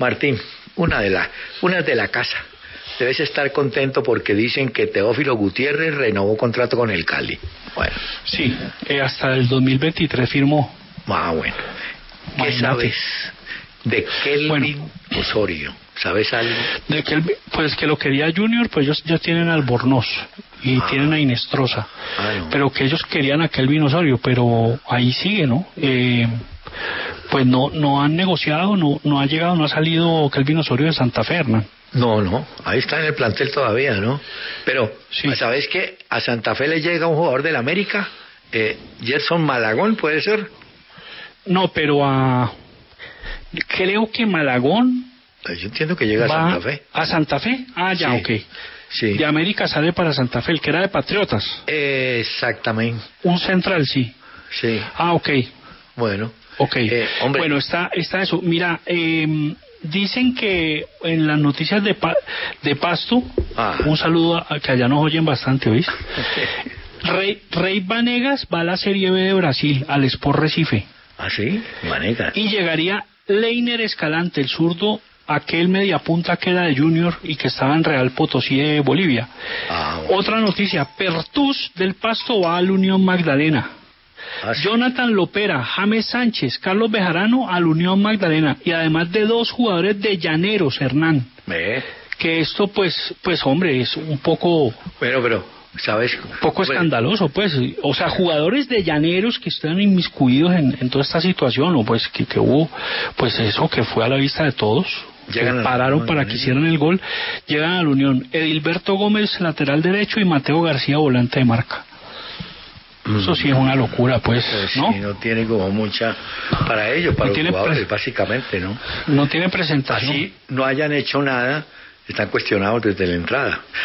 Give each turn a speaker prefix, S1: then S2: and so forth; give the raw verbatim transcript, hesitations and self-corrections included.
S1: Martín, una de la, una de la casa. Debes estar contento porque dicen que Teófilo Gutiérrez renovó contrato con el Cali. Bueno.
S2: Sí, eh, hasta el dos mil veintitrés firmó.
S1: Ah, bueno. ¿Qué
S2: Imagínate.
S1: sabes de Kelvin
S2: Bueno.
S1: Osorio? ¿Sabes algo?
S2: De que él, pues que lo quería Junior, pues ellos ya tienen a Albornoz y
S1: Ah.
S2: tienen a Inestrosa,
S1: Ah, no.
S2: pero que ellos querían a Kelvin Osorio, pero ahí sigue, ¿no? Eh, pues no no han negociado, no no ha llegado, no ha salido Kelvin Osorio de Santa Fe, Hernán.
S1: No, no, ahí está en el plantel todavía, ¿no? Pero,
S2: Sí.
S1: ¿sabes qué? A Santa Fe le llega un jugador del América, eh, Gerson Malagón, ¿puede ser?
S2: No, pero a creo que Malagón
S1: Pues yo entiendo que llega a
S2: va
S1: Santa Fe.
S2: a Santa Fe. Ah, ya,
S1: Sí.
S2: ok.
S1: Sí.
S2: De América sale para Santa Fe, el que era de Patriotas.
S1: Exactamente,
S2: Un central, sí.
S1: sí.
S2: Ah, ok.
S1: Bueno.
S2: Ok.
S1: Eh, hombre.
S2: Bueno, está, está eso. Mira, eh, dicen que en las noticias de, pa de Pasto,
S1: Ah.
S2: un saludo a que allá nos oyen bastante, ¿oís? Rey, Rey Vanegas va a la Serie B de Brasil, al Sport Recife.
S1: ¿Ah, sí? Manegas.
S2: Y llegaría Leiner Escalante, el zurdo, aquel mediapunta que era de Junior y que estaba en Real Potosí de Bolivia.
S1: Ah, bueno.
S2: Otra noticia, Pertus del Pasto va al Unión Magdalena.
S1: Ah, sí.
S2: Jonathan Lopera, James Sánchez, Carlos Bejarano al Unión Magdalena, y además de dos jugadores de Llaneros, Hernán.
S1: Ve.
S2: Que esto pues, pues hombre, es un poco,
S1: Bueno, pero, ¿sabes?
S2: poco
S1: Hombre,
S2: escandaloso, pues. O sea, jugadores de Llaneros que están inmiscuidos en, en toda esta situación, o pues que, que hubo, pues eso que fue a la vista de todos.
S1: Llegan
S2: Que
S1: a la
S2: pararon
S1: Unión,
S2: para
S1: ¿no?
S2: que hicieran el gol, llegan a la Unión. Edilberto Gómez, lateral derecho, y Mateo García, volante de marca. Eso sí es una locura, pues,
S1: Pues
S2: ¿no?
S1: sí, no tiene como mucha para ellos, para
S2: No
S1: los
S2: tiene
S1: jugadores,
S2: pre-
S1: básicamente, ¿no?
S2: No tiene presentación.
S1: Así no hayan hecho nada, están cuestionados desde la entrada.